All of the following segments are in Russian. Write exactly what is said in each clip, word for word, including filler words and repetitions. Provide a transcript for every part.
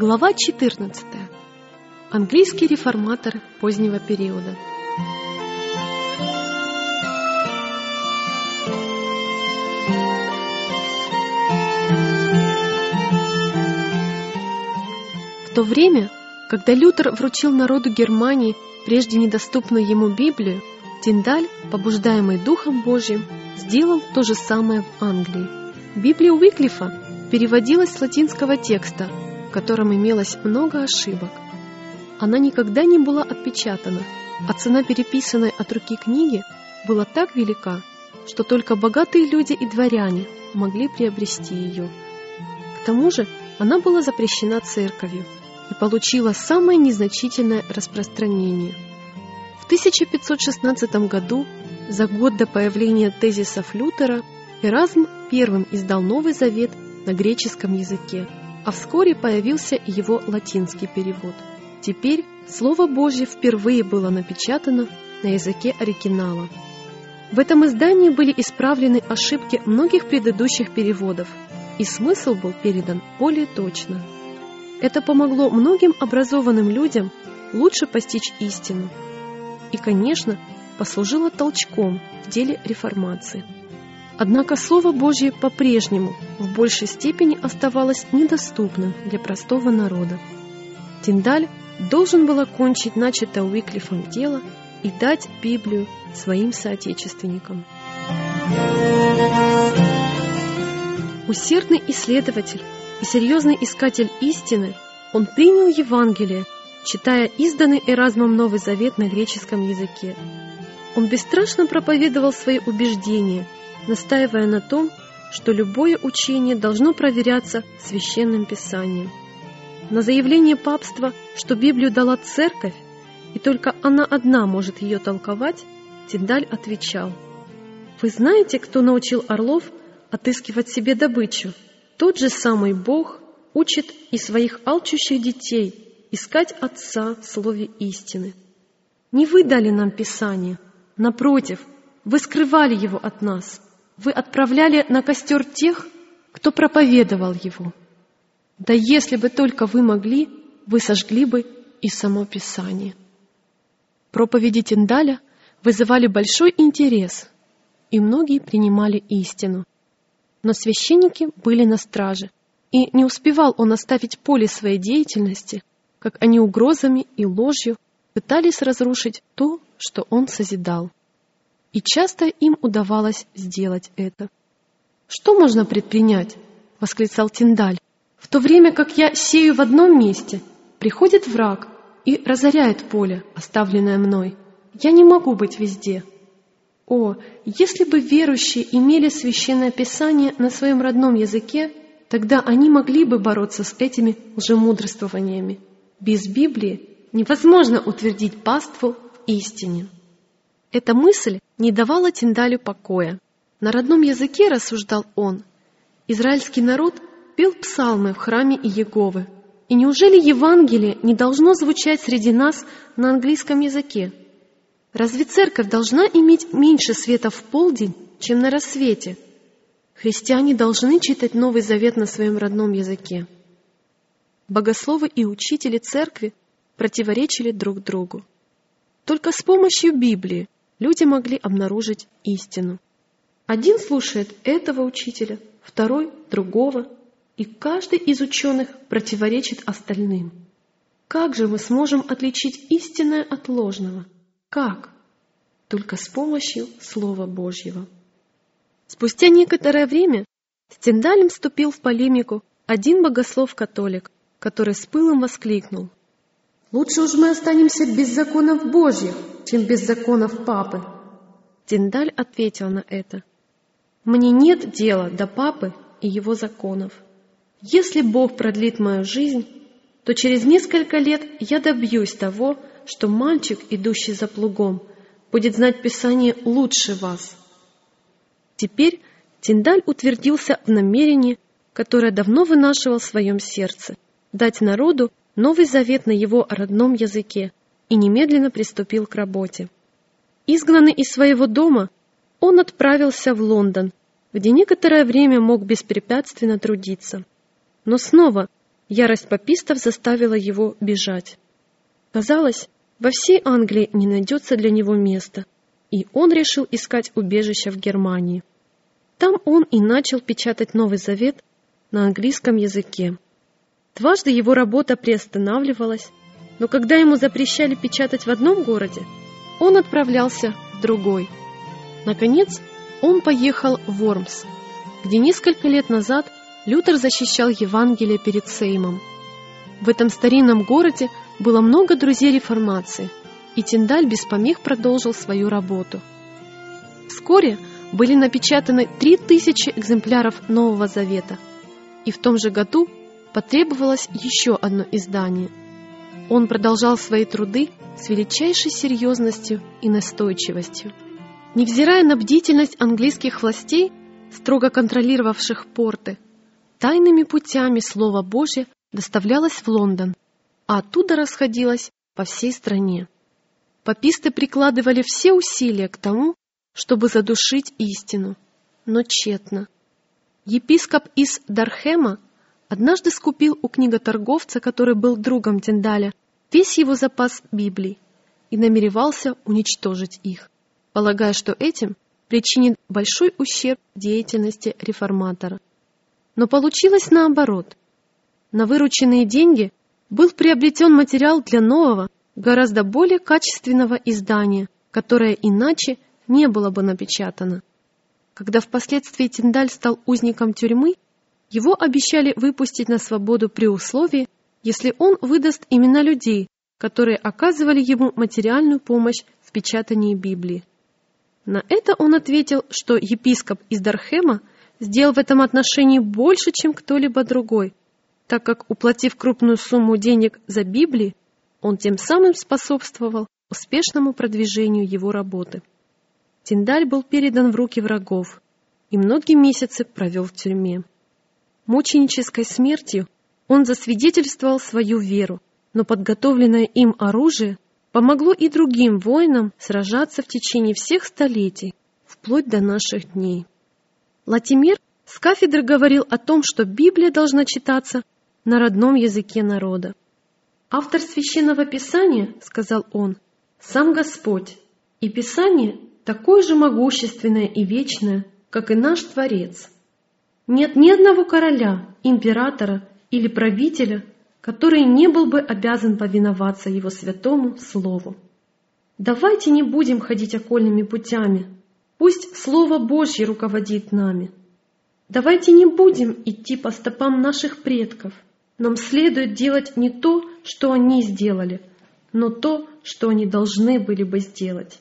Глава четырнадцатая. Английский реформатор позднего периода. В то время, когда Лютер вручил народу Германии прежде недоступную ему Библию, Тиндаль, побуждаемый Духом Божьим, сделал то же самое в Англии. Библия Уиклифа переводилась с латинского текста, в котором имелось много ошибок. Она никогда не была отпечатана, а цена переписанной от руки книги была так велика, что только богатые люди и дворяне могли приобрести ее. К тому же она была запрещена церковью и получила самое незначительное распространение. В тысяча пятьсот шестнадцатом году, за год до появления тезисов Лютера, Эразм первым издал Новый Завет на греческом языке, а вскоре появился и его латинский перевод. Теперь Слово Божье впервые было напечатано на языке оригинала. В этом издании были исправлены ошибки многих предыдущих переводов, и смысл был передан более точно. Это помогло многим образованным людям лучше постичь истину и, конечно, послужило толчком в деле реформации. Однако Слово Божье по-прежнему в большей степени оставалось недоступным для простого народа. Тиндаль должен был окончить начатое Уиклифом дело и дать Библию своим соотечественникам. Усердный исследователь и серьезный искатель истины, он принял Евангелие, читая изданный Эразмом Новый Завет на греческом языке. Он бесстрашно проповедовал свои убеждения, настаивая на том, что любое учение должно проверяться Священным Писанием. На заявление папства, что Библию дала Церковь, и только она одна может ее толковать, Тиндаль отвечал: «Вы знаете, кто научил орлов отыскивать себе добычу? Тот же самый Бог учит и своих алчущих детей искать Отца в слове истины. Не вы дали нам Писание, напротив, вы скрывали его от нас. Вы отправляли на костер тех, кто проповедовал его. Да если бы только вы могли, вы сожгли бы и само Писание». Проповеди Тиндаля вызывали большой интерес, и многие принимали истину. Но священники были на страже, и не успевал он оставить поле своей деятельности, как они угрозами и ложью пытались разрушить то, что он созидал. И часто им удавалось сделать это. «Что можно предпринять?» — восклицал Тиндаль. «В то время как я сею в одном месте, приходит враг и разоряет поле, оставленное мной. Я не могу быть везде. О, если бы верующие имели Священное Писание на своем родном языке, тогда они могли бы бороться с этими лжемудрствованиями. Без Библии невозможно утвердить паству в истине». Эта мысль не давала Тиндалю покоя. На родном языке, рассуждал он, израильский народ пел псалмы в храме Иеговы. И неужели Евангелие не должно звучать среди нас на английском языке? Разве церковь должна иметь меньше света в полдень, чем на рассвете? Христиане должны читать Новый Завет на своем родном языке. Богословы и учители церкви противоречили друг другу. Только с помощью Библии люди могли обнаружить истину. Один слушает этого учителя, второй — другого, и каждый из ученых противоречит остальным. Как же мы сможем отличить истинное от ложного? Как? Только с помощью Слова Божьего. Спустя некоторое время с Тиндалем вступил в полемику один богослов-католик, который с пылом воскликнул: «Лучше уж мы останемся без законов Божьих, чем без законов Папы». Тиндаль ответил на это: «Мне нет дела до Папы и его законов. Если Бог продлит мою жизнь, то через несколько лет я добьюсь того, что мальчик, идущий за плугом, будет знать Писание лучше вас». Теперь Тиндаль утвердился в намерении, которое давно вынашивал в своем сердце, дать народу Новый Завет на его родном языке, и немедленно приступил к работе. Изгнанный из своего дома, он отправился в Лондон, где некоторое время мог беспрепятственно трудиться. Но снова Ярость папистов заставила его бежать. Казалось, во всей Англии не найдется для него места, и он решил искать убежище в Германии. Там он и начал печатать Новый Завет на английском языке. Дважды его работа приостанавливалась, но когда ему запрещали печатать в одном городе, он отправлялся в другой. Наконец, он поехал в Вормс, где несколько лет назад Лютер защищал Евангелие перед Сеймом. В этом старинном городе было много друзей реформации, и Тиндаль без помех продолжил свою работу. Вскоре были напечатаны три тысячи экземпляров Нового Завета, и в том же году потребовалось еще одно издание. Он продолжал свои труды с величайшей серьезностью и настойчивостью. Невзирая на бдительность английских властей, строго контролировавших порты, тайными путями Слово Божье доставлялось в Лондон, а оттуда расходилось по всей стране. Паписты прикладывали все усилия к тому, чтобы задушить истину, но тщетно. Епископ из Дархема однажды скупил у книготорговца, который был другом Тиндаля, весь его запас Библий и намеревался уничтожить их, полагая, что этим причинит большой ущерб деятельности реформатора. Но получилось наоборот. На вырученные деньги был приобретен материал для нового, гораздо более качественного издания, которое иначе не было бы напечатано. Когда впоследствии Тиндаль стал узником тюрьмы, его обещали выпустить на свободу при условии, если он выдаст имена людей, которые оказывали ему материальную помощь в печатании Библии. На это он ответил, что епископ из Дархема сделал в этом отношении больше, чем кто-либо другой, так как, уплатив крупную сумму денег за Библии, он тем самым способствовал успешному продвижению его работы. Тиндаль был передан в руки врагов и многие месяцы провел в тюрьме. Мученической смертью он засвидетельствовал свою веру, но подготовленное им оружие помогло и другим воинам сражаться в течение всех столетий, вплоть до наших дней. Латимер с кафедры говорил о том, что Библия должна читаться на родном языке народа. «Автор Священного Писания, — сказал он, — сам Господь, и Писание такое же могущественное и вечное, как и наш Творец. Нет ни одного короля, императора или правителя, который не был бы обязан повиноваться его святому слову. Давайте не будем ходить окольными путями, пусть Слово Божье руководит нами. Давайте не будем идти по стопам наших предков. Нам следует делать не то, что они сделали, но то, что они должны были бы сделать».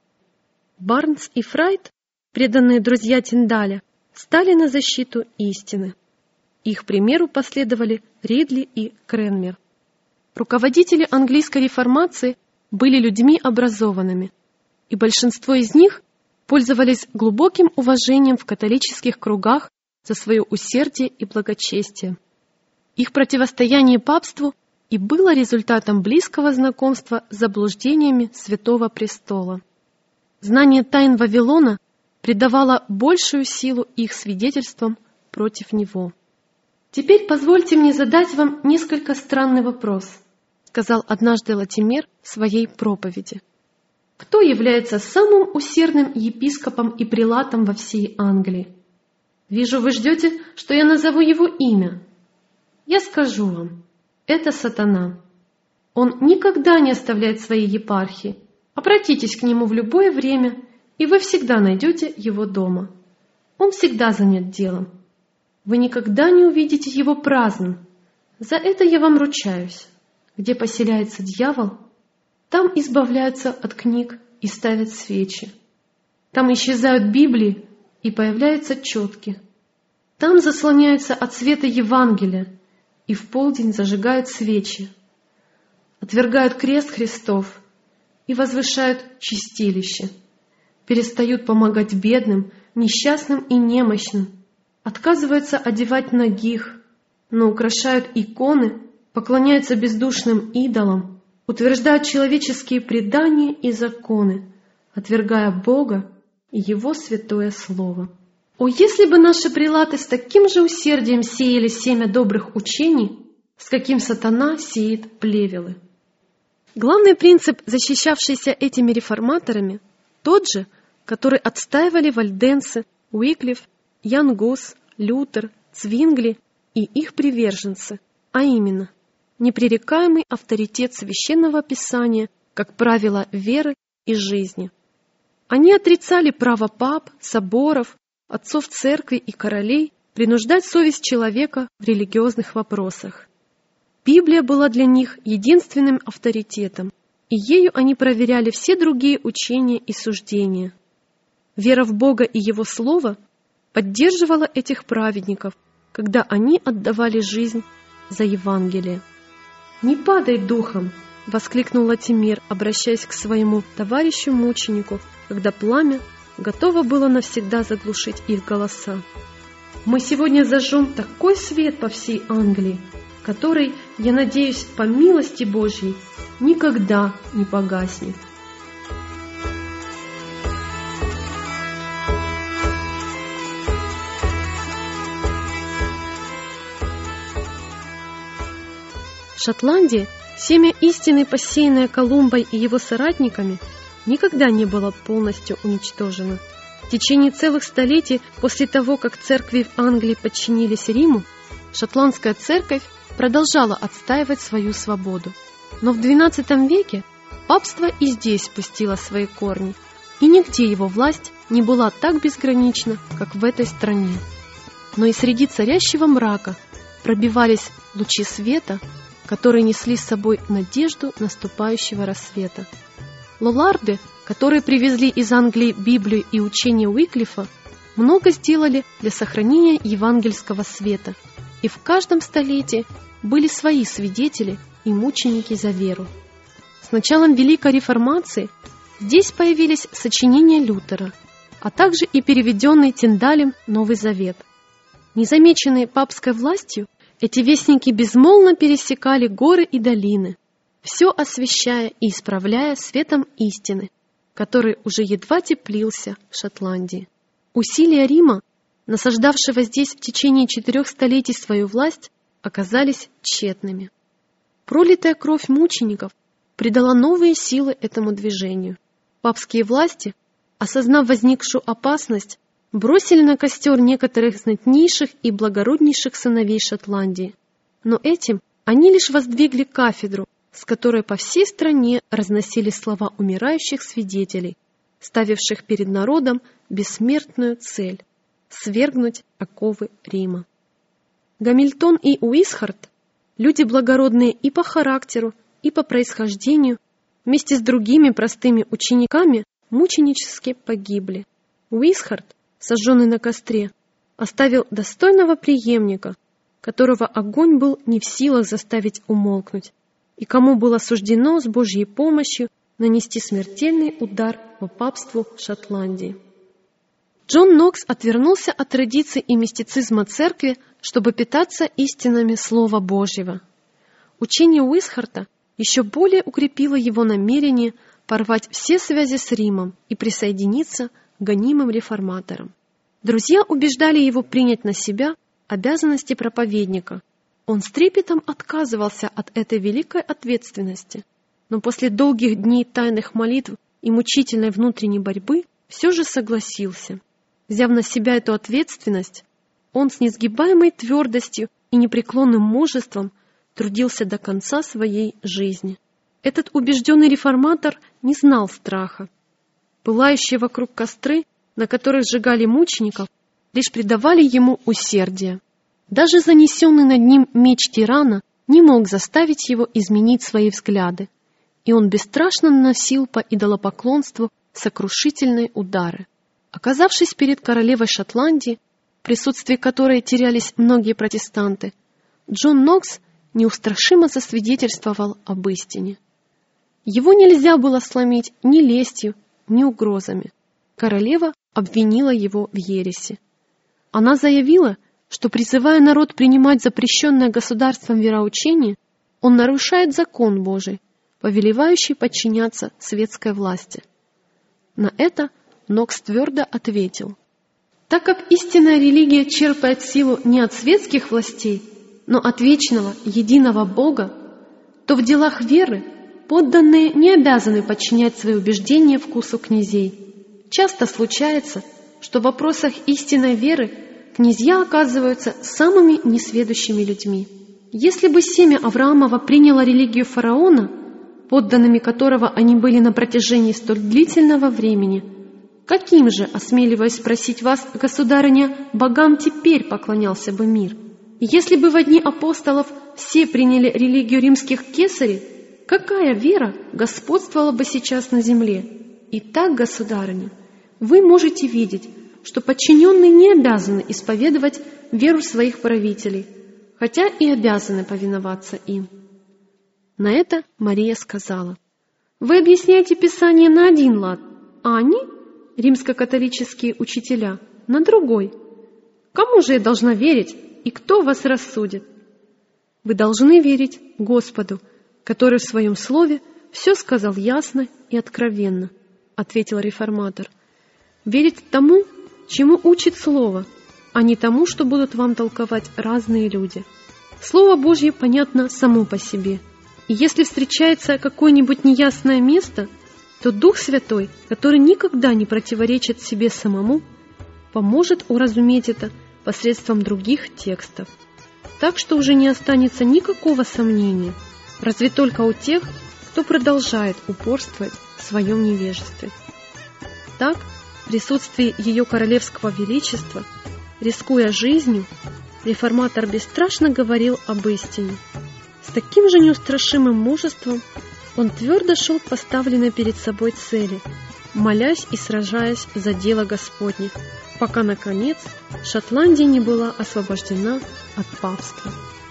Барнс и Фрайт, преданные друзья Тиндаля, стали на защиту истины. Их примеру последовали Ридли и Кренмер. Руководители английской реформации были людьми образованными, и большинство из них пользовались глубоким уважением в католических кругах за свое усердие и благочестие. Их противостояние папству и было результатом близкого знакомства с заблуждениями Святого Престола. Знание тайн Вавилона придавало большую силу их свидетельствам против него. «Теперь позвольте мне задать вам несколько странный вопрос», сказал однажды Латимер в своей проповеди. «Кто является самым усердным епископом и прелатом во всей Англии? Вижу, вы ждете, что я назову его имя. Я скажу вам, это сатана. Он никогда не оставляет своей епархии. Обратитесь к нему в любое время, и вы всегда найдете его дома. Он всегда занят делом. Вы никогда не увидите его праздным. За это я вам ручаюсь. Где поселяется дьявол, там избавляются от книг и ставят свечи. Там исчезают Библии и появляются четки. Там заслоняются от света Евангелия и в полдень зажигают свечи. Отвергают крест Христов и возвышают чистилище. Перестают помогать бедным, несчастным и немощным. Отказываются одевать нагих, но украшают иконы, поклоняются бездушным идолам, утверждают человеческие предания и законы, отвергая Бога и Его святое Слово. О, если бы наши прелаты с таким же усердием сеяли семя добрых учений, с каким сатана сеет плевелы. Главный принцип, защищавшийся этими реформаторами, тот же, который отстаивали вальденцы, Уиклиф, Ян Гус, Лютер, Цвингли и их приверженцы, а именно непререкаемый авторитет Священного Писания как правило веры и жизни. Они отрицали право пап, соборов, отцов церкви и королей принуждать совесть человека в религиозных вопросах. Библия была для них единственным авторитетом, и ею они проверяли все другие учения и суждения. Вера в Бога и Его Слово поддерживала этих праведников, когда они отдавали жизнь за Евангелие. «Не падай духом!» — воскликнул Латимер, обращаясь к своему товарищу-мученику, когда пламя готово было навсегда заглушить их голоса. «Мы сегодня зажжем такой свет по всей Англии, который, я надеюсь, по милости Божьей, никогда не погаснет». Шотландия, семя истины, посеянное Колумбой и его соратниками, никогда не было полностью уничтожено. В течение целых столетий после того, как церкви в Англии подчинились Риму, шотландская церковь продолжала отстаивать свою свободу. Но в двенадцатом веке папство и здесь пустило свои корни, и нигде его власть не была так безгранична, как в этой стране. Но и среди царящего мрака пробивались лучи света, которые несли с собой надежду наступающего рассвета. Лолларды, которые привезли из Англии Библию и учение Уиклифа, много сделали для сохранения евангельского света, и в каждом столетии были свои свидетели и мученики за веру. С началом Великой Реформации здесь появились сочинения Лютера, а также и переведенный Тиндалем Новый Завет. Незамеченные папской властью, эти вестники безмолвно пересекали горы и долины, все освещая и исправляя светом истины, который уже едва теплился в Шотландии. Усилия Рима, насаждавшего здесь в течение четырех столетий свою власть, оказались тщетными. Пролитая кровь мучеников придала новые силы этому движению. Папские власти, осознав возникшую опасность, бросили на костер некоторых знатнейших и благороднейших сыновей Шотландии. Но этим они лишь воздвигли кафедру, с которой по всей стране разносили слова умирающих свидетелей, ставивших перед народом бессмертную цель — свергнуть оковы Рима. Гамильтон и Уисхарт, люди благородные и по характеру, и по происхождению, вместе с другими простыми учениками мученически погибли. Уисхарт, сожженный на костре, оставил достойного преемника, которого огонь был не в силах заставить умолкнуть, и кому было суждено с Божьей помощью нанести смертельный удар по папству Шотландии. Джон Нокс отвернулся от традиций и мистицизма церкви, чтобы питаться истинами Слова Божьего. Учение Уисхарта еще более укрепило его намерение порвать все связи с Римом и присоединиться к гонимым реформаторам. Друзья убеждали его принять на себя обязанности проповедника. Он с трепетом отказывался от этой великой ответственности, но после долгих дней тайных молитв и мучительной внутренней борьбы все же согласился. Взяв на себя эту ответственность, он с несгибаемой твердостью и непреклонным мужеством трудился до конца своей жизни. Этот убежденный реформатор не знал страха. Пылающие вокруг костры, на которых сжигали мучеников, лишь придавали ему усердие. Даже занесенный над ним меч тирана не мог заставить его изменить свои взгляды, и он бесстрашно наносил по идолопоклонству сокрушительные удары. Оказавшись перед королевой Шотландии, в присутствии которой терялись многие протестанты, Джон Нокс неустрашимо засвидетельствовал об истине. Его нельзя было сломить ни лестью, ни угрозами. Королева обвинила его в ереси. Она заявила, что, призывая народ принимать запрещенное государством вероучение, он нарушает закон Божий, повелевающий подчиняться светской власти. На это Нокс твердо ответил: «Так как истинная религия черпает силу не от светских властей, но от вечного, единого Бога, то в делах веры подданные не обязаны подчинять свои убеждения вкусу князей. Часто случается, что в вопросах истинной веры князья оказываются самыми несведущими людьми. Если бы семя Авраамова приняло религию фараона, подданными которого они были на протяжении столь длительного времени, каким же, осмеливаясь спросить вас, государыня, богам теперь поклонялся бы мир? Если бы в дни апостолов все приняли религию римских кесарей, какая вера господствовала бы сейчас на земле? Итак, государыня, вы можете видеть, что подчиненные не обязаны исповедовать веру своих правителей, хотя и обязаны повиноваться им. На это Мария сказала: «Вы объясняете Писание на один лад, а они, римско-католические учителя, на другой. Кому же я должна верить, и кто вас рассудит?» «Вы должны верить Господу, который в своем слове все сказал ясно и откровенно», — ответил реформатор. «Верить тому, чему учит Слово, а не тому, что будут вам толковать разные люди. Слово Божье понятно само по себе, и если встречается какое-нибудь неясное место, то Дух Святой, который никогда не противоречит себе самому, поможет уразуметь это посредством других текстов. Так что уже не останется никакого сомнения, разве только у тех, кто продолжает упорствовать в своем невежестве». Так, в присутствии Ее Королевского Величества, рискуя жизнью, реформатор бесстрашно говорил об истине. С таким же неустрашимым мужеством он твердо шел к поставленной перед собой цели, молясь и сражаясь за дело Господне, пока, наконец, Шотландия не была освобождена от папства.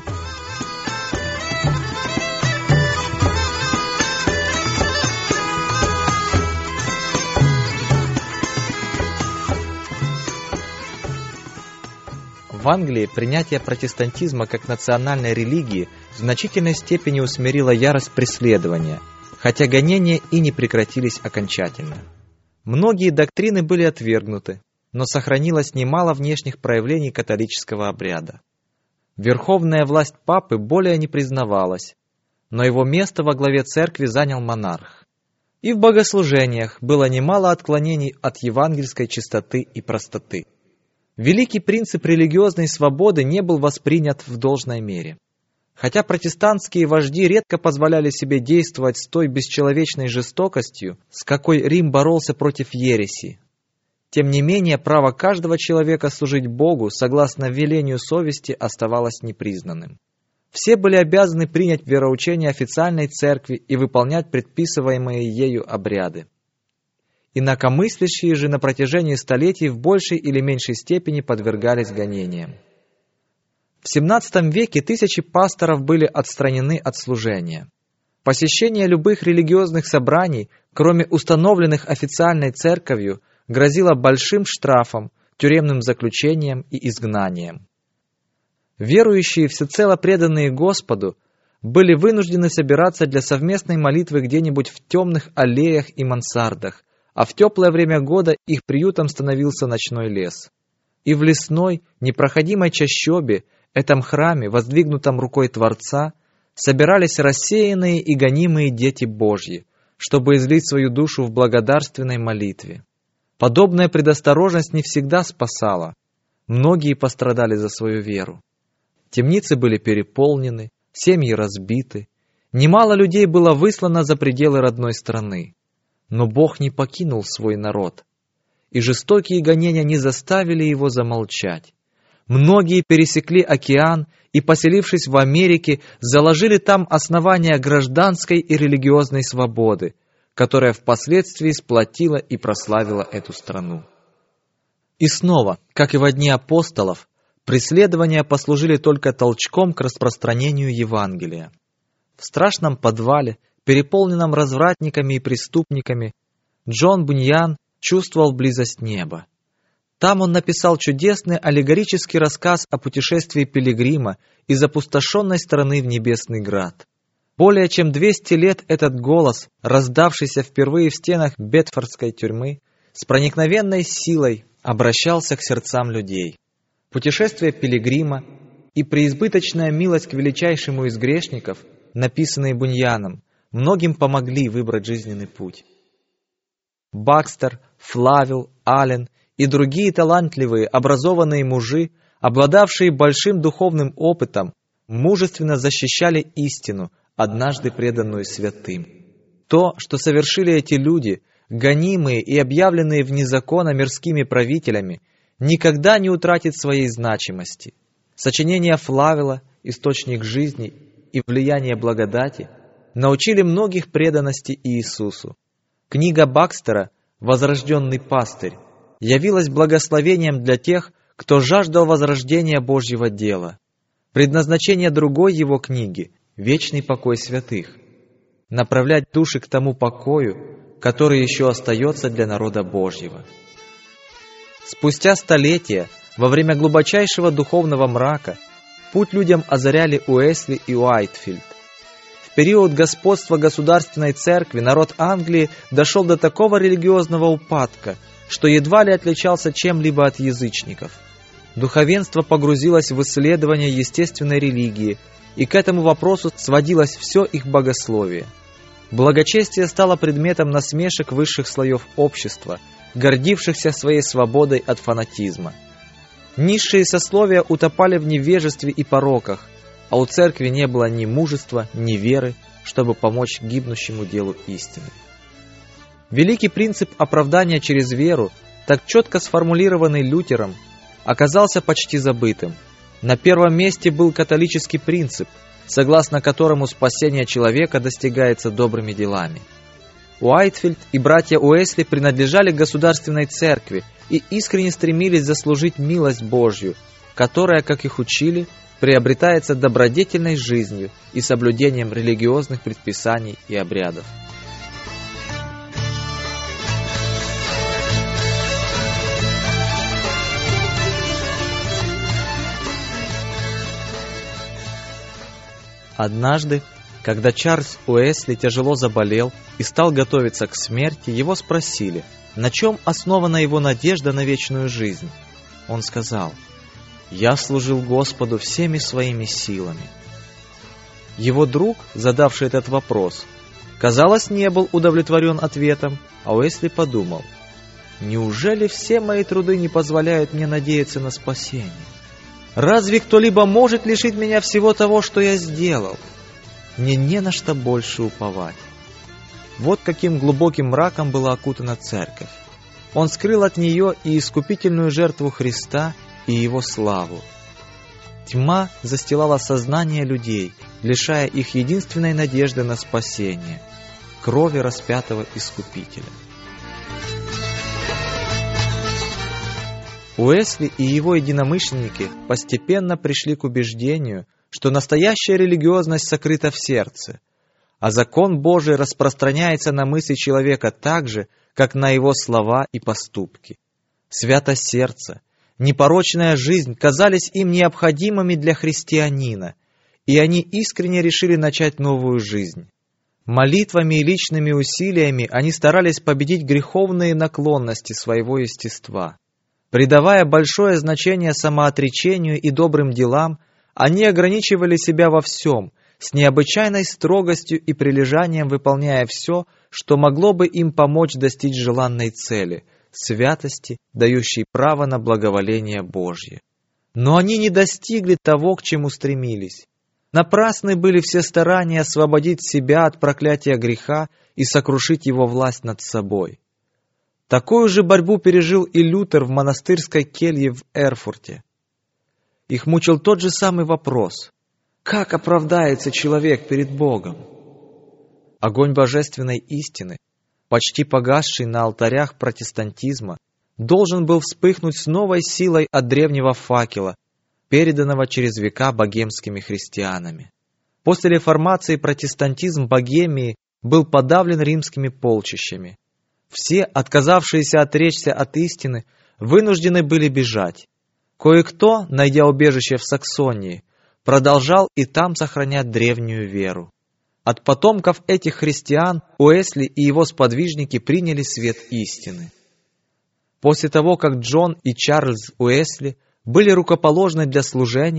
В Англии принятие протестантизма как национальной религии в значительной степени усмирило ярость преследования, хотя гонения и не прекратились окончательно. Многие доктрины были отвергнуты, но сохранилось немало внешних проявлений католического обряда. Верховная власть папы более не признавалась, но его место во главе церкви занял монарх. И в богослужениях было немало отклонений от евангельской чистоты и простоты. Великий принцип религиозной свободы не был воспринят в должной мере. Хотя протестантские вожди редко позволяли себе действовать с той бесчеловечной жестокостью, с какой Рим боролся против ереси, тем не менее право каждого человека служить Богу согласно велению совести оставалось непризнанным. Все были обязаны принять вероучение официальной церкви и выполнять предписываемые ею обряды. Инакомыслящие же на протяжении столетий в большей или меньшей степени подвергались гонениям. В семнадцатом веке тысячи пасторов были отстранены от служения. Посещение любых религиозных собраний, кроме установленных официальной церковью, грозило большим штрафом, тюремным заключением и изгнанием. Верующие, всецело преданные Господу, были вынуждены собираться для совместной молитвы где-нибудь в темных аллеях и мансардах, а в теплое время года их приютом становился ночной лес. И в лесной, непроходимой чащобе, этом храме, воздвигнутом рукой Творца, собирались рассеянные и гонимые дети Божьи, чтобы излить свою душу в благодарственной молитве. Подобная предосторожность не всегда спасала. Многие пострадали за свою веру. Темницы были переполнены, семьи разбиты. Немало людей было выслано за пределы родной страны. Но Бог не покинул свой народ, и жестокие гонения не заставили его замолчать. Многие пересекли океан и, поселившись в Америке, заложили там основания гражданской и религиозной свободы, которая впоследствии сплотила и прославила эту страну. И снова, как и во дни апостолов, преследования послужили только толчком к распространению Евангелия. В страшном подвале, переполненном развратниками и преступниками, Джон Буньян чувствовал близость неба. Там он написал чудесный аллегорический рассказ о путешествии пилигрима из опустошенной страны в небесный град. Более чем двести лет этот голос, раздавшийся впервые в стенах Бетфордской тюрьмы, с проникновенной силой обращался к сердцам людей. Путешествие пилигрима и преизбыточная милость к величайшему из грешников, написанные Буньяном, многим помогли выбрать жизненный путь. Бакстер, Флавил, Аллен и другие талантливые, образованные мужи, обладавшие большим духовным опытом, мужественно защищали истину, однажды преданную святым. То, что совершили эти люди, гонимые и объявленные вне закона мирскими правителями, никогда не утратит своей значимости. Сочинения Флавила, источник жизни и влияние благодати, научили многих преданности Иисусу. Книга Бакстера «Возрожденный пастырь» явилась благословением для тех, кто жаждал возрождения Божьего дела. Предназначение другой его книги – «Вечный покой святых» – направлять души к тому покою, который еще остается для народа Божьего. Спустя столетия, во время глубочайшего духовного мрака, путь людям озаряли Уэсли и Уайтфилд. В период господства государственной церкви народ Англии дошел до такого религиозного упадка, что едва ли отличался чем-либо от язычников. Духовенство погрузилось в исследование естественной религии, и к этому вопросу сводилось все их богословие. Благочестие стало предметом насмешек высших слоев общества, гордившихся своей свободой от фанатизма. Низшие сословия утопали в невежестве и пороках, а у церкви не было ни мужества, ни веры, чтобы помочь гибнущему делу истины. Великий принцип оправдания через веру, так четко сформулированный Лютером, оказался почти забытым. На первом месте был католический принцип, согласно которому спасение человека достигается добрыми делами. Уайтфилд и братья Уэсли принадлежали к государственной церкви и искренне стремились заслужить милость Божью, которая, как их учили, приобретается добродетельной жизнью и соблюдением религиозных предписаний и обрядов. Однажды, когда Чарльз Уэсли тяжело заболел и стал готовиться к смерти, его спросили, на чем основана его надежда на вечную жизнь. Он сказал: «Я служил Господу всеми своими силами». Его друг, задавший этот вопрос, казалось, не был удовлетворен ответом, а Уэсли подумал: «Неужели все мои труды не позволяют мне надеяться на спасение? Разве кто-либо может лишить меня всего того, что я сделал? Мне не на что больше уповать». Вот каким глубоким мраком была окутана церковь. Он скрыл от нее и искупительную жертву Христа, и Его славу. Тьма застилала сознание людей, лишая их единственной надежды на спасение – крови распятого Искупителя. Уэсли и его единомышленники постепенно пришли к убеждению, что настоящая религиозность сокрыта в сердце, а закон Божий распространяется на мысли человека так же, как на его слова и поступки. Святость сердца, непорочная жизнь казались им необходимыми для христианина, и они искренне решили начать новую жизнь. Молитвами и личными усилиями они старались победить греховные наклонности своего естества. Придавая большое значение самоотречению и добрым делам, они ограничивали себя во всем, с необычайной строгостью и прилежанием выполняя все, что могло бы им помочь достичь желанной цели – святости, дающей право на благоволение Божье. Но они не достигли того, к чему стремились. Напрасны были все старания освободить себя от проклятия греха и сокрушить его власть над собой. Такую же борьбу пережил и Лютер в монастырской келье в Эрфурте. Их мучил тот же самый вопрос: как оправдается человек перед Богом? Огонь божественной истины, почти погасший на алтарях протестантизма, должен был вспыхнуть с новой силой от древнего факела, переданного через века богемскими христианами. После реформации протестантизм Богемии был подавлен римскими полчищами. Все, отказавшиеся отречься от истины, вынуждены были бежать. Кое-кто, найдя убежище в Саксонии, продолжал и там сохранять древнюю веру. От потомков этих христиан Уэсли и его сподвижники приняли свет истины. После того, как Джон и Чарльз Уэсли были рукоположены для служения,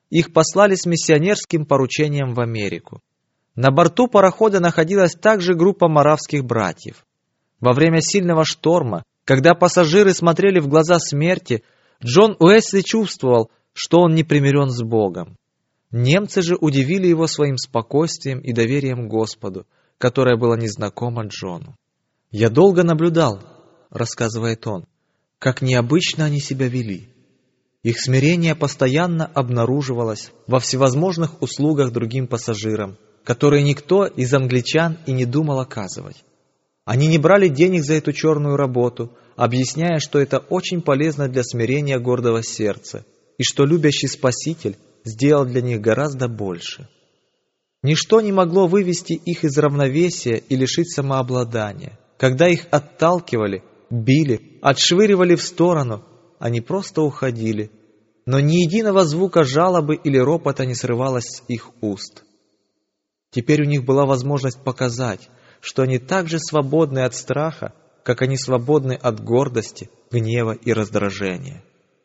их послали с миссионерским поручением в Америку. На борту парохода находилась также группа моравских братьев. Во время сильного шторма, когда пассажиры смотрели в глаза смерти, Джон Уэсли чувствовал, что он не примирен с Богом. Немцы же удивили его своим спокойствием и доверием к Господу, которое было незнакомо Джону. «Я долго наблюдал, — рассказывает он, — как необычно они себя вели. Их смирение постоянно обнаруживалось во всевозможных услугах другим пассажирам, которые никто из англичан и не думал оказывать. Они не брали денег за эту черную работу, объясняя, что это очень полезно для смирения гордого сердца, и что любящий Спаситель сделал для них гораздо больше. Ничто не могло вывести их из равновесия и лишить самообладания. Когда их отталкивали, били, отшвыривали в сторону, они просто уходили, но ни единого звука жалобы или ропота не срывалось с их уст. Теперь у них была возможность показать, что они так же свободны от страха, как они свободны от гордости, гнева и раздражения.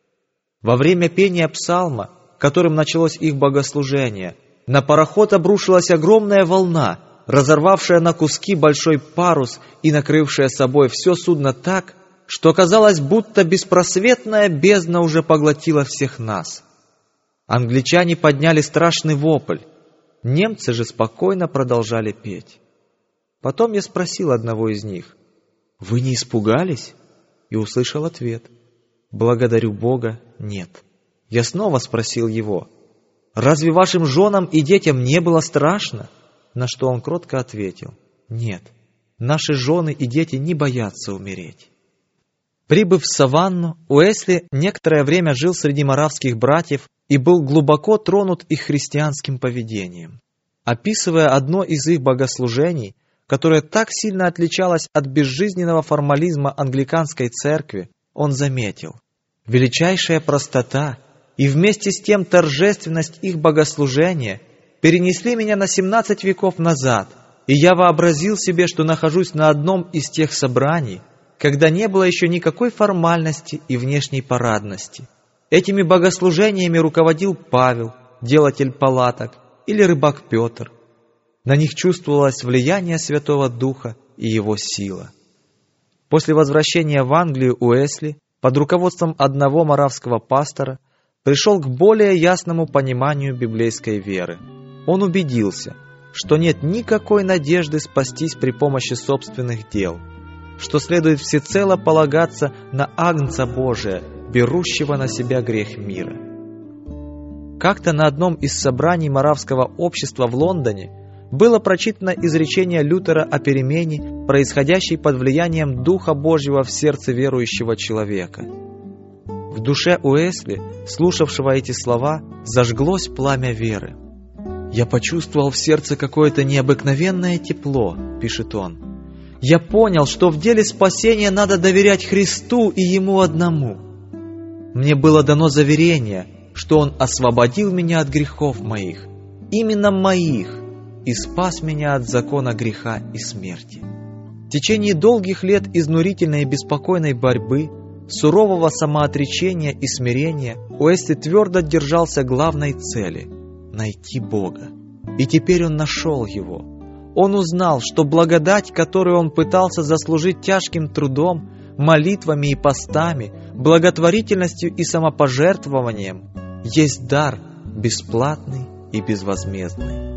Во время пения псалма, которым началось их богослужение, на пароход обрушилась огромная волна, разорвавшая на куски большой парус и накрывшая собой все судно так, что казалось, будто беспросветная бездна уже поглотила всех нас. Англичане подняли страшный вопль, немцы же спокойно продолжали петь. Потом я спросил одного из них: «Вы не испугались?» И услышал ответ: «Благодарю Бога, нет». Я снова спросил его: «Разве вашим женам и детям не было страшно?» На что он кротко ответил: «Нет, наши жены и дети не боятся умереть». Прибыв в Саванну, Уэсли некоторое время жил среди моравских братьев и был глубоко тронут их христианским поведением. Описывая одно из их богослужений, которое так сильно отличалось от безжизненного формализма англиканской церкви, он заметил: величайшая простота и вместе с тем торжественность их богослужения перенесли меня на семнадцать веков назад, и я вообразил себе, что нахожусь на одном из тех собраний, когда не было еще никакой формальности и внешней парадности. Этими богослужениями руководил Павел, делатель палаток, или рыбак Петр. На них чувствовалось влияние Святого Духа и его сила. После возвращения в Англию Уэсли под руководством одного моравского пастора пришел к более ясному пониманию библейской веры. Он убедился, что нет никакой надежды спастись при помощи собственных дел, что следует всецело полагаться на Агнца Божия, берущего на себя грех мира. Как-то на одном из собраний моравского общества в Лондоне было прочитано изречение Лютера о перемене, происходящей под влиянием Духа Божьего в сердце верующего человека. В душе Уэсли, слушавшего эти слова, зажглось пламя веры. «Я почувствовал в сердце какое-то необыкновенное тепло», — пишет он. «Я понял, что в деле спасения надо доверять Христу и Ему одному. Мне было дано заверение, что Он освободил меня от грехов моих, именно моих, и спас меня от закона греха и смерти». В течение долгих лет изнурительной и беспокойной борьбы, сурового самоотречения и смирения Уэсли твердо держался главной цели – найти Бога. И теперь он нашел Его. Он узнал, что благодать, которую он пытался заслужить тяжким трудом, молитвами и постами, благотворительностью и самопожертвованием, есть дар бесплатный и безвозмездный.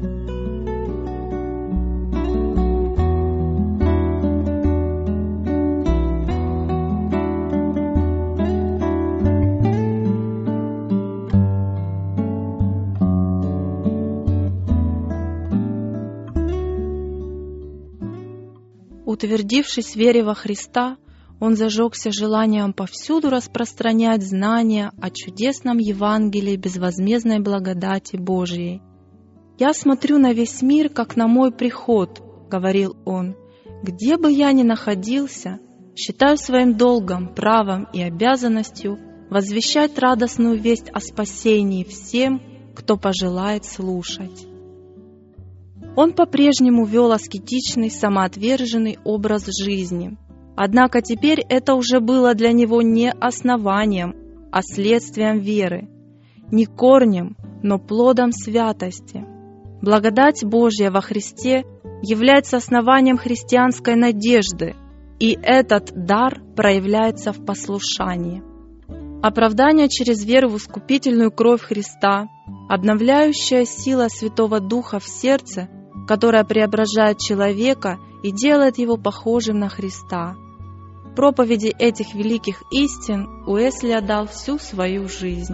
Утвердившись в вере во Христа, он зажегся желанием повсюду распространять знания о чудесном Евангелии безвозмездной благодати Божией. «Я смотрю на весь мир, как на мой приход», — говорил он. «Где бы я ни находился, считаю своим долгом, правом и обязанностью возвещать радостную весть о спасении всем, кто пожелает слушать». Он по-прежнему вел аскетичный, самоотверженный образ жизни. Однако теперь это уже было для него не основанием, а следствием веры, не корнем, но плодом святости. Благодать Божья во Христе является основанием христианской надежды, и этот дар проявляется в послушании. Оправдание через веру в искупительную кровь Христа, обновляющая сила Святого Духа в сердце, которая преображает человека и делает его похожим на Христа. Проповеди этих великих истин Уэсли отдал всю свою жизнь.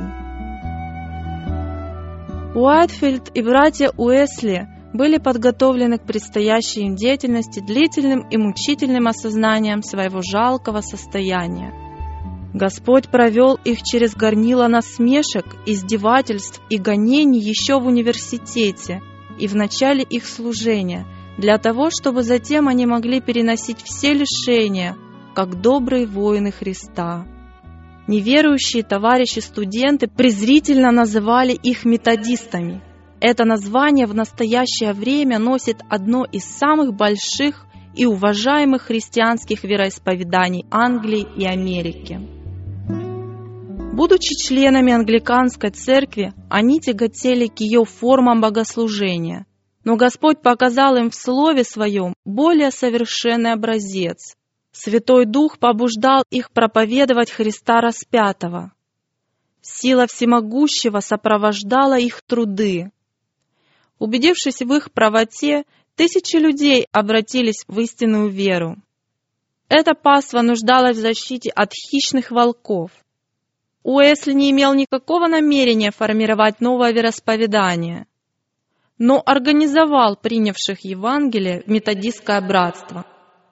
Уайтфилд и братья Уэсли были подготовлены к предстоящей им деятельности длительным и мучительным осознанием своего жалкого состояния. Господь провел их через горнило насмешек, издевательств и гонений еще в университете и в начале их служения, для того, чтобы затем они могли переносить все лишения, как добрые воины Христа. Неверующие товарищи-студенты презрительно называли их методистами. Это название в настоящее время носит одно из самых больших и уважаемых христианских вероисповеданий Англии и Америки. Будучи членами англиканской церкви, они тяготели к ее формам богослужения, но Господь показал им в Слове Своем более совершенный образец. Святой Дух побуждал их проповедовать Христа распятого. Сила Всемогущего сопровождала их труды. Убедившись в их правоте, тысячи людей обратились в истинную веру. Эта паства нуждалась в защите от хищных волков. Уэсли не имел никакого намерения формировать новое вероисповедание, но организовал принявших Евангелие в методистское братство.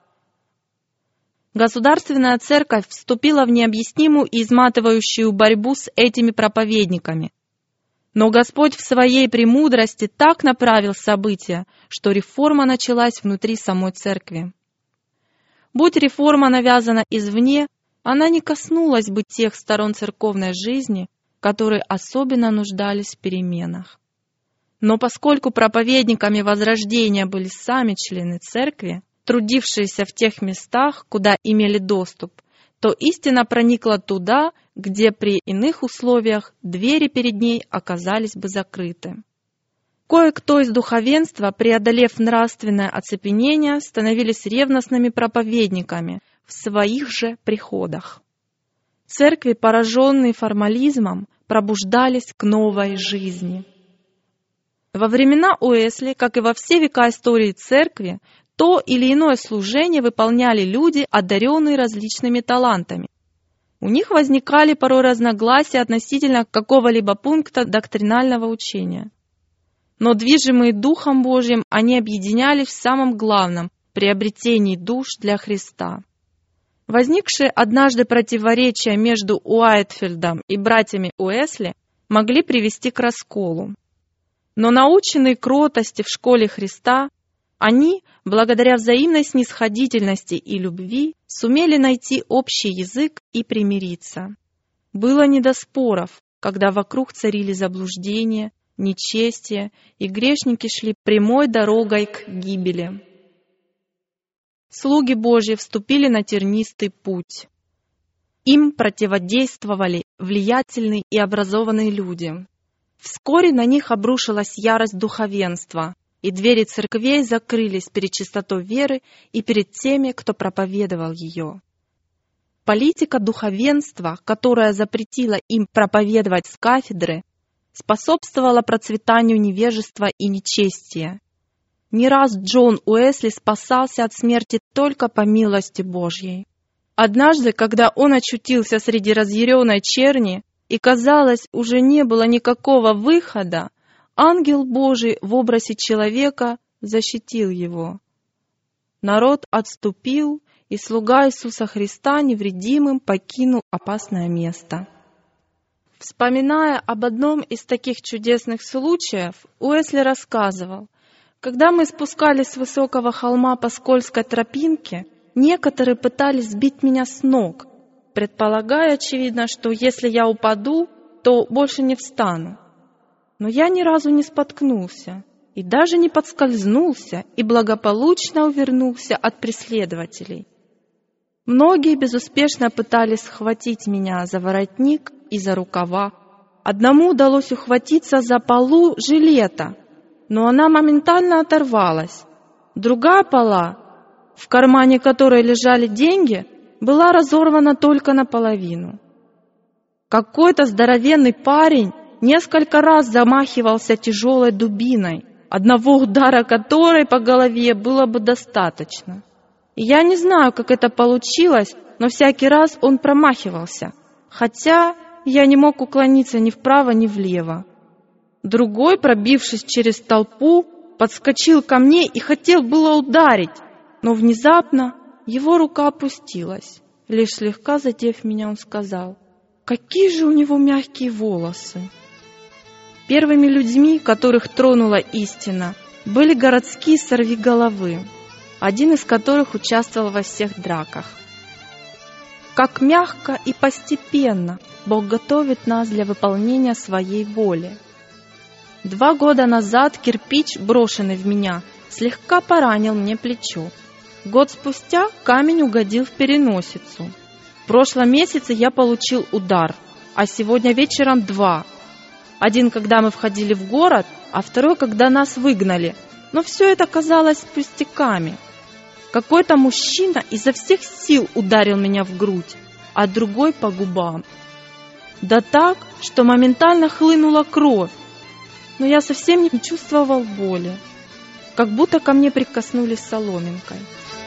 Государственная церковь вступила в необъяснимую и изматывающую борьбу с этими проповедниками. Но Господь в своей премудрости так направил события, что реформа началась внутри самой церкви. Будь реформа навязана извне, она не коснулась бы тех сторон церковной жизни, которые особенно нуждались в переменах. Но поскольку проповедниками Возрождения были сами члены церкви, трудившиеся в тех местах, куда имели доступ, то истина проникла туда, где при иных условиях двери перед ней оказались бы закрыты. Кое-кто из духовенства, преодолев нравственное оцепенение, становились ревностными проповедниками в своих же приходах. Церкви, пораженные формализмом, пробуждались к новой жизни. Во времена Уэсли, как и во все века истории церкви, то или иное служение выполняли люди, одаренные различными талантами. У них возникали порой разногласия относительно какого-либо пункта доктринального учения. Но движимые Духом Божьим, они объединялись в самом главном – приобретении душ для Христа. Возникшие однажды противоречия между Уайтфилдом и братьями Уэсли могли привести к расколу. Но наученные кротости в школе Христа, они, благодаря взаимной снисходительности и любви, сумели найти общий язык и примириться. Было не до споров, когда вокруг царили заблуждения, нечестие, и грешники шли прямой дорогой к гибели. Слуги Божьи вступили на тернистый путь. Им противодействовали влиятельные и образованные люди. Вскоре на них обрушилась ярость духовенства, и двери церквей закрылись перед чистотой веры и перед теми, кто проповедовал ее. Политика духовенства, которая запретила им проповедовать с кафедры, способствовала процветанию невежества и нечестия. Не раз Джон Уэсли спасался от смерти только по милости Божьей. Однажды, когда он очутился среди разъяренной черни, и, казалось, уже не было никакого выхода, ангел Божий в образе человека защитил его. Народ отступил, и слуга Иисуса Христа невредимым покинул опасное место. Вспоминая об одном из таких чудесных случаев, Уэсли рассказывал: «Когда мы спускались с высокого холма по скользкой тропинке, некоторые пытались сбить меня с ног, предполагая, очевидно, что если я упаду, то больше не встану. Но я ни разу не споткнулся и даже не подскользнулся и благополучно увернулся от преследователей. Многие безуспешно пытались схватить меня за воротник и за рукава, Одному удалось ухватиться за полу жилета, но она моментально оторвалась. Другая пола, в кармане которой лежали деньги, была разорвана только наполовину. Какой-то здоровенный парень несколько раз замахивался тяжелой дубиной, одного удара которой по голове было бы достаточно. И я не знаю, как это получилось, но всякий раз он промахивался, хотя я не мог уклониться ни вправо, ни влево. Другой, пробившись через толпу, подскочил ко мне и хотел было ударить, но внезапно его рука опустилась. Лишь слегка задев меня, он сказал: «Какие же у него мягкие волосы!» Первыми людьми, которых тронула истина, были городские сорвиголовы, один из которых участвовал во всех драках. Как мягко и постепенно Бог готовит нас для выполнения своей воли. Два года назад кирпич, брошенный в меня, слегка поранил мне плечо. Год спустя камень угодил в переносицу. В прошлом месяце я получил удар, а сегодня вечером два. Один, когда мы входили в город, а второй, когда нас выгнали. Но все это казалось пустяками. Какой-то мужчина изо всех сил ударил меня в грудь, а другой по губам. Да так, что моментально хлынула кровь. Но я совсем не чувствовал боли, как будто ко мне прикоснулись соломинкой.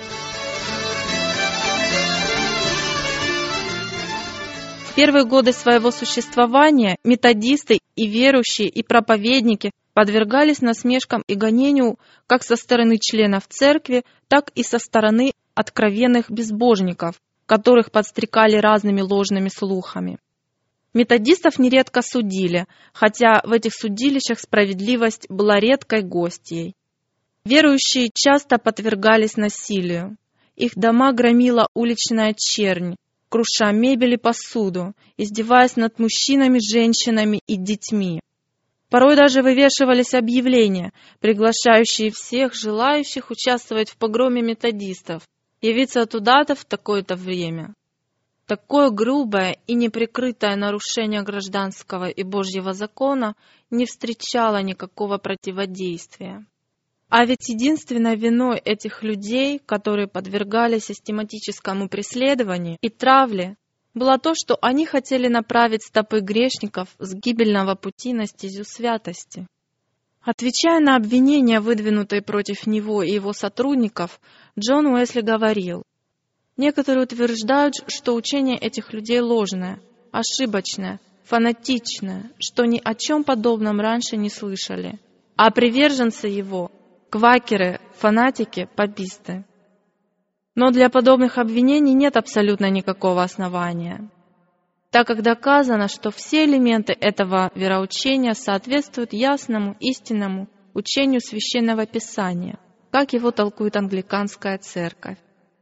В первые годы своего существования методисты и верующие, и проповедники подвергались насмешкам и гонению как со стороны членов церкви, так и со стороны откровенных безбожников, которых подстрекали разными ложными слухами. Методистов нередко судили, хотя в этих судилищах справедливость была редкой гостьей. Верующие часто подвергались насилию. Их дома громила уличная чернь, круша мебель и посуду, издеваясь над мужчинами, женщинами и детьми. Порой даже вывешивались объявления, приглашающие всех желающих участвовать в погроме методистов, явиться туда-то в такое-то время. Такое грубое и неприкрытое нарушение гражданского и Божьего закона не встречало никакого противодействия. А ведь единственной виной этих людей, которые подвергались систематическому преследованию и травле, было то, что они хотели направить стопы грешников с гибельного пути на стезю святости. Отвечая на обвинения, выдвинутые против него и его сотрудников, Джон Уэсли говорил: «Некоторые утверждают, что учение этих людей ложное, ошибочное, фанатичное, что ни о чем подобном раньше не слышали, а приверженцы его — квакеры, фанатики, паписты». Но для подобных обвинений нет абсолютно никакого основания, так как доказано, что все элементы этого вероучения соответствуют ясному, истинному учению Священного Писания, как его толкует англиканская церковь.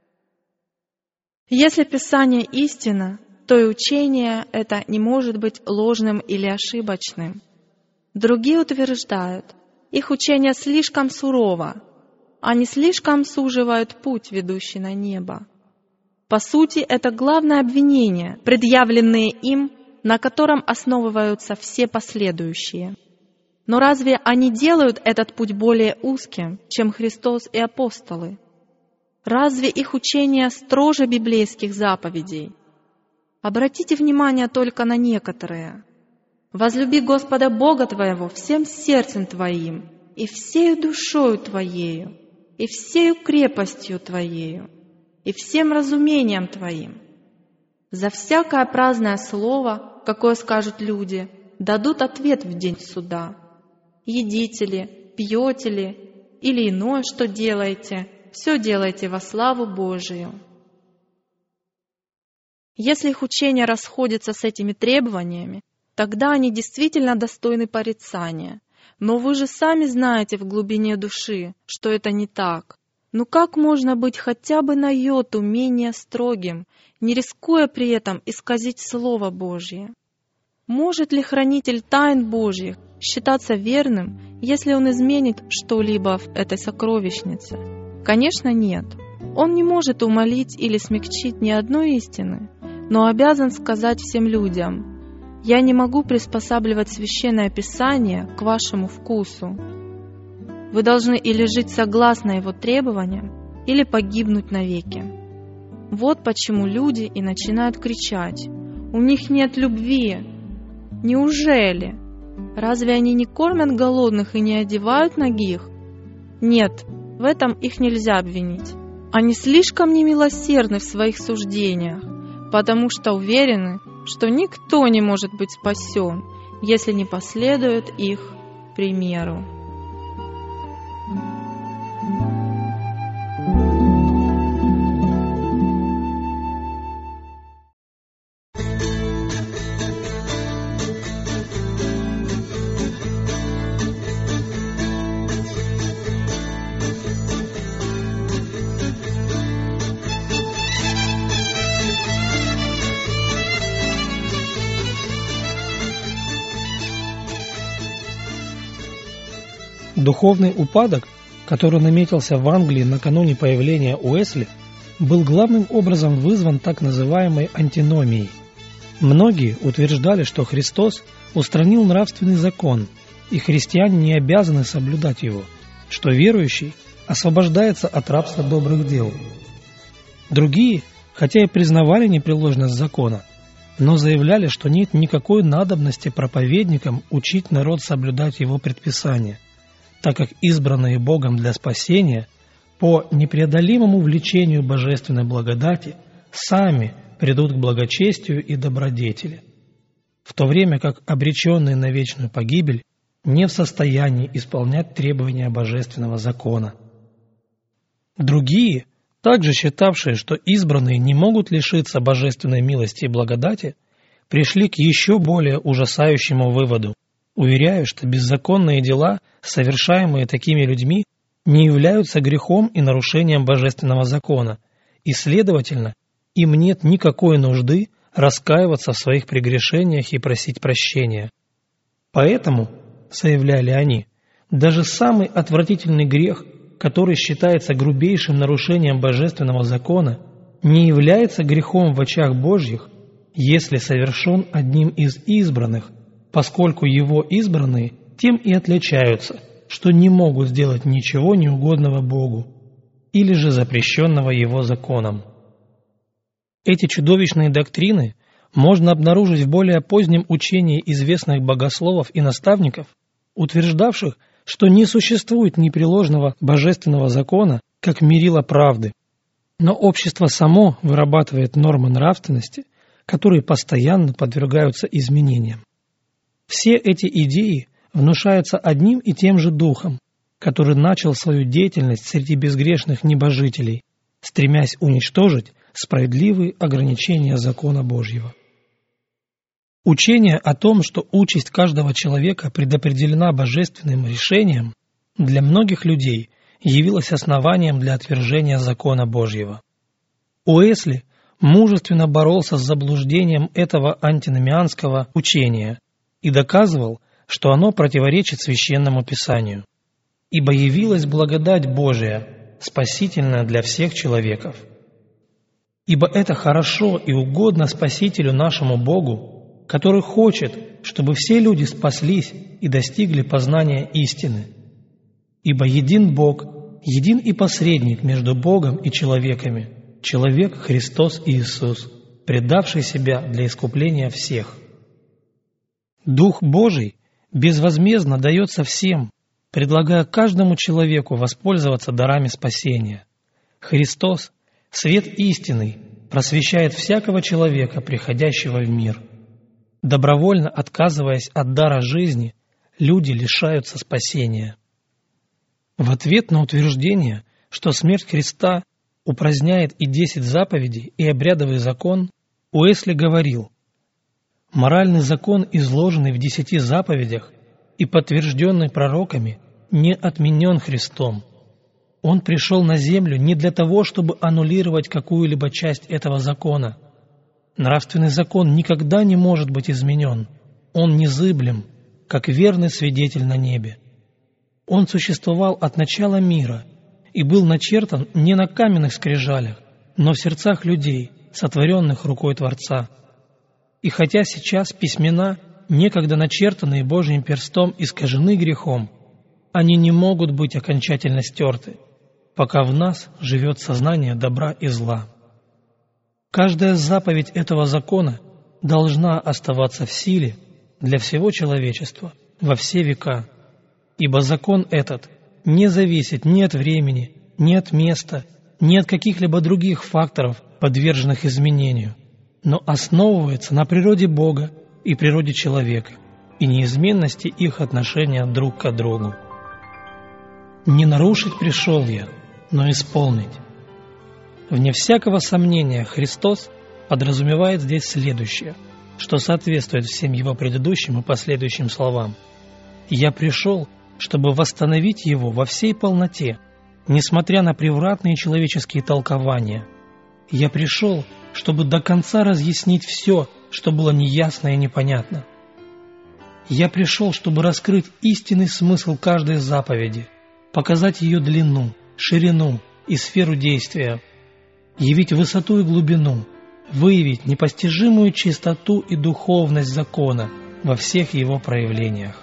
Если Писание истина, то и учение это не может быть ложным или ошибочным. Другие утверждают, их учение слишком сурово, они слишком суживают путь, ведущий на небо. По сути, это главное обвинение, предъявленное им, на котором основываются все последующие. Но разве они делают этот путь более узким, чем Христос и апостолы? Разве их учение строже библейских заповедей? Обратите внимание только на некоторые. «Возлюби Господа Бога твоего всем сердцем твоим, и всею душою твоею, и всею крепостью твоею, и всем разумением твоим». За всякое праздное слово, какое скажут люди, дадут ответ в день суда. Едите ли, пьете ли, или иное, что делаете, все делайте во славу Божию. Если их учение расходится с этими требованиями, тогда они действительно достойны порицания. Но вы же сами знаете в глубине души, что это не так. Ну как можно быть хотя бы на йоту менее строгим, не рискуя при этом исказить Слово Божье? Может ли хранитель тайн Божьих считаться верным, если он изменит что-либо в этой сокровищнице? Конечно, нет. Он не может умолить или смягчить ни одной истины, но обязан сказать всем людям: Я не могу приспосабливать Священное Писание к вашему вкусу. Вы должны или жить согласно его требованиям, или погибнуть навеки. Вот почему люди и начинают кричать: «У них нет любви!» Неужели? Разве они не кормят голодных и не одевают нагих? Нет, в этом их нельзя обвинить. Они слишком немилосердны в своих суждениях, потому что уверены, что никто не может быть спасен, если не последует их примеру. Духовный упадок, который наметился в Англии накануне появления Уэсли, был главным образом вызван так называемой антиномией. Многие утверждали, что Христос устранил нравственный закон, и христиане не обязаны соблюдать его, что верующий освобождается от рабства добрых дел. Другие, хотя и признавали непреложность закона, но заявляли, что нет никакой надобности проповедникам учить народ соблюдать его предписания, так как избранные Богом для спасения по непреодолимому влечению божественной благодати сами придут к благочестию и добродетели, в то время как обреченные на вечную погибель не в состоянии исполнять требования божественного закона. Другие, также считавшие, что избранные не могут лишиться божественной милости и благодати, пришли к еще более ужасающему выводу, уверяя, что беззаконные дела, совершаемые такими людьми, не являются грехом и нарушением божественного закона, и, следовательно, им нет никакой нужды раскаиваться в своих прегрешениях и просить прощения. Поэтому, заявляли они, даже самый отвратительный грех, который считается грубейшим нарушением божественного закона, не является грехом в очах Божьих, если совершен одним из избранных, поскольку его избранные тем и отличаются, что не могут сделать ничего неугодного Богу или же запрещенного Его законом. Эти чудовищные доктрины можно обнаружить в более позднем учении известных богословов и наставников, утверждавших, что не существует непреложного божественного закона, как мерило правды, но общество само вырабатывает нормы нравственности, которые постоянно подвергаются изменениям. Все эти идеи внушаются одним и тем же духом, который начал свою деятельность среди безгрешных небожителей, стремясь уничтожить справедливые ограничения закона Божьего. Учение о том, что участь каждого человека предопределена божественным решением, для многих людей явилось основанием для отвержения закона Божьего. Уэсли мужественно боролся с заблуждением этого антиномианского учения и доказывал, что оно противоречит Священному Писанию. «Ибо явилась благодать Божия, спасительная для всех человеков. Ибо это хорошо и угодно Спасителю нашему Богу, который хочет, чтобы все люди спаслись и достигли познания истины. Ибо един Бог, един и посредник между Богом и человеками, человек Христос Иисус, предавший себя для искупления всех». Дух Божий безвозмездно дается всем, предлагая каждому человеку воспользоваться дарами спасения. Христос, свет истинный, просвещает всякого человека, приходящего в мир. Добровольно отказываясь от дара жизни, люди лишаются спасения. В ответ на утверждение, что смерть Христа упраздняет и десять заповедей, и обрядовый закон, Уэсли говорил: «Моральный закон, изложенный в десяти заповедях и подтвержденный пророками, не отменен Христом. Он пришел на землю не для того, чтобы аннулировать какую-либо часть этого закона. Нравственный закон никогда не может быть изменен. Он незыблем, как верный свидетель на небе. Он существовал от начала мира и был начертан не на каменных скрижалях, но в сердцах людей, сотворенных рукой Творца. И хотя сейчас письмена, некогда начертанные Божьим перстом, искажены грехом, они не могут быть окончательно стерты, пока в нас живет сознание добра и зла. Каждая заповедь этого закона должна оставаться в силе для всего человечества во все века, ибо закон этот не зависит ни от времени, ни от места, ни от каких-либо других факторов, подверженных изменению, но основывается на природе Бога и природе человека и неизменности их отношения друг к другу. «Не нарушить пришел я, но исполнить». Вне всякого сомнения Христос подразумевает здесь следующее, что соответствует всем Его предыдущим и последующим словам. «Я пришел, чтобы восстановить Его во всей полноте, несмотря на превратные человеческие толкования. Я пришел, чтобы до конца разъяснить все, что было неясно и непонятно. Я пришел, чтобы раскрыть истинный смысл каждой заповеди, показать ее длину, ширину и сферу действия, явить высоту и глубину, выявить непостижимую чистоту и духовность закона во всех его проявлениях».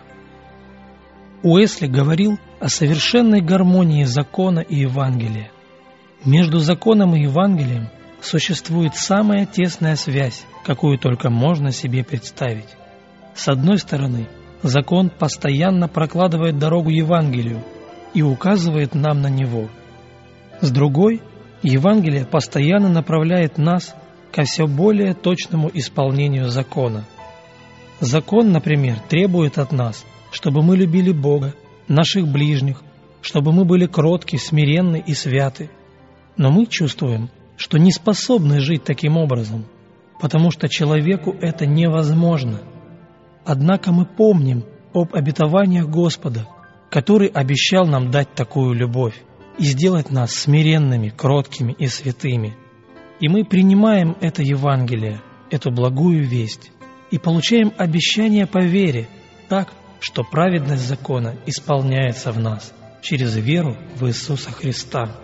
Уэсли говорил о совершенной гармонии закона и Евангелия. Между законом и Евангелием существует самая тесная связь, какую только можно себе представить. С одной стороны, закон постоянно прокладывает дорогу Евангелию и указывает нам на него. С другой, Евангелие постоянно направляет нас ко все более точному исполнению закона. Закон, например, требует от нас, чтобы мы любили Бога, наших ближних, чтобы мы были кротки, смиренны и святы. Но мы чувствуем, что не способны жить таким образом, потому что человеку это невозможно. Однако мы помним об обетованиях Господа, который обещал нам дать такую любовь и сделать нас смиренными, кроткими и святыми. И мы принимаем это Евангелие, эту благую весть, и получаем обещание по вере, так, что праведность закона исполняется в нас через веру в Иисуса Христа.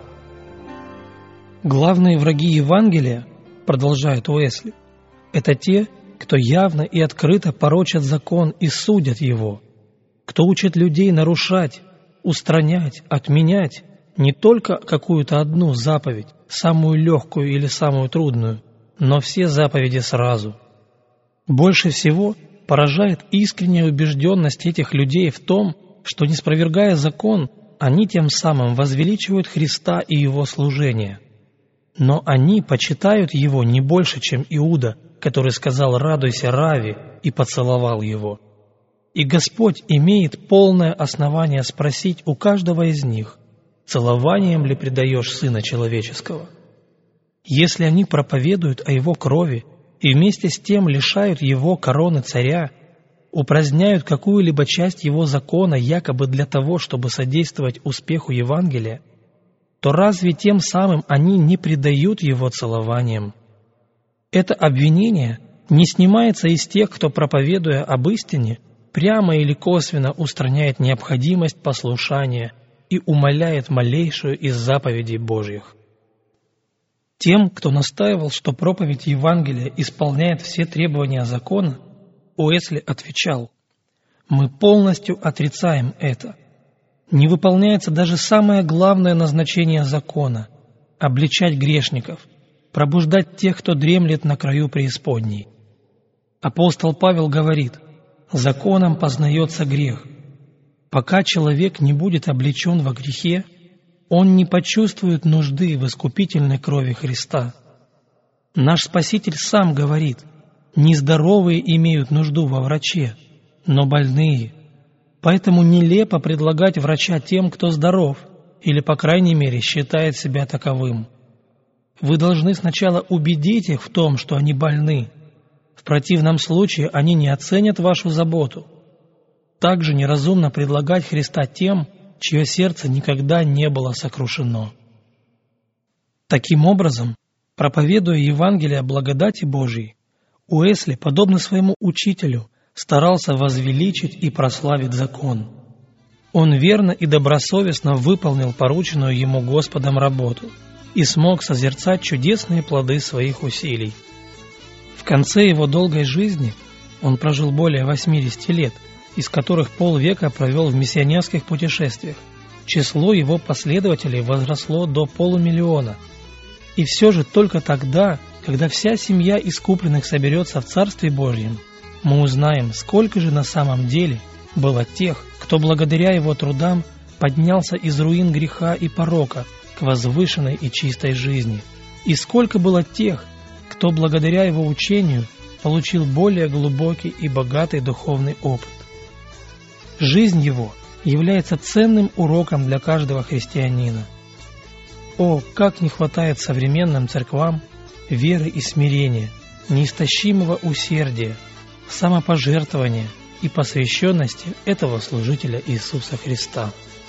Главные враги Евангелия, продолжает Уэсли, это те, кто явно и открыто порочат закон и судят его, кто учит людей нарушать, устранять, отменять не только какую-то одну заповедь, самую легкую или самую трудную, но все заповеди сразу. Больше всего поражает искренняя убежденность этих людей в том, что, не спровергая закон, они тем самым возвеличивают Христа и Его служение. Но они почитают Его не больше, чем Иуда, который сказал «радуйся, Рави» и поцеловал Его. И Господь имеет полное основание спросить у каждого из них, целованием ли предаешь Сына Человеческого? Если они проповедуют о Его крови и вместе с тем лишают Его короны царя, упраздняют какую-либо часть Его закона якобы для того, чтобы содействовать успеху Евангелия, то разве тем самым они не предают Его целованием? Это обвинение не снимается из тех, кто, проповедуя об истине, прямо или косвенно устраняет необходимость послушания и умаляет малейшую из заповедей Божьих. Тем, кто настаивал, что проповедь Евангелия исполняет все требования закона, Уэсли отвечал: «Мы полностью отрицаем это. Не выполняется даже самое главное назначение закона – обличать грешников, пробуждать тех, кто дремлет на краю преисподней». Апостол Павел говорит: «Законом познается грех». Пока человек не будет облечен во грехе, он не почувствует нужды в искупительной крови Христа. Наш Спаситель сам говорит: «Нездоровые имеют нужду во враче, но больные». Поэтому нелепо предлагать врача тем, кто здоров, или, по крайней мере, считает себя таковым. Вы должны сначала убедить их в том, что они больны. В противном случае они не оценят вашу заботу. Также неразумно предлагать Христа тем, чье сердце никогда не было сокрушено. Таким образом, проповедуя Евангелие благодати Божией, Уэсли, подобно своему учителю, старался возвеличить и прославить закон. Он верно и добросовестно выполнил порученную ему Господом работу и смог созерцать чудесные плоды своих усилий. В конце его долгой жизни он прожил более восьмидесяти лет, из которых полвека провел в миссионерских путешествиях. Число его последователей возросло до полумиллиона. И все же только тогда, когда вся семья искупленных соберется в Царстве Божьем, мы узнаем, сколько же на самом деле было тех, кто благодаря его трудам поднялся из руин греха и порока к возвышенной и чистой жизни, и сколько было тех, кто благодаря его учению получил более глубокий и богатый духовный опыт. Жизнь его является ценным уроком для каждого христианина. О, как не хватает современным церквам веры и смирения, неистощимого усердия, самопожертвования и посвященности этого служителя Иисуса Христа.